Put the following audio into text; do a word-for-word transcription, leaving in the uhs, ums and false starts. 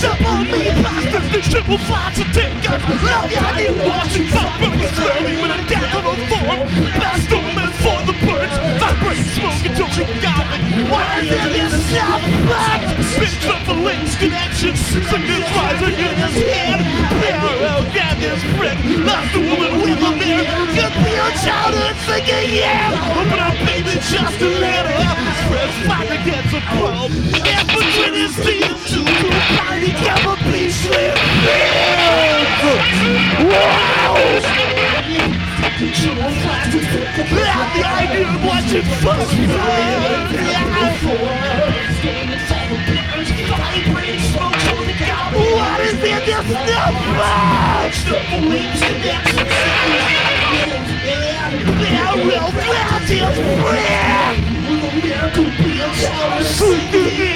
Step on me, bastards, they triple fly to take us. Love you, I need watching fire burning slowly with a death of a form. Blast omens for the birds, vibrate smoke until you got me. Why is this stuff back? Spin triple links, connections, sickness rising in his hand. Parallel, get this prick, lost the woman with a mirror. Could be a childhood singing, yeah. Open up, baby, just to let her. Fresh fire gets a probe. And between his teeth, two to body never be slim. Wow! Have the idea of watching fuck What is in this stuff? There will be a friend.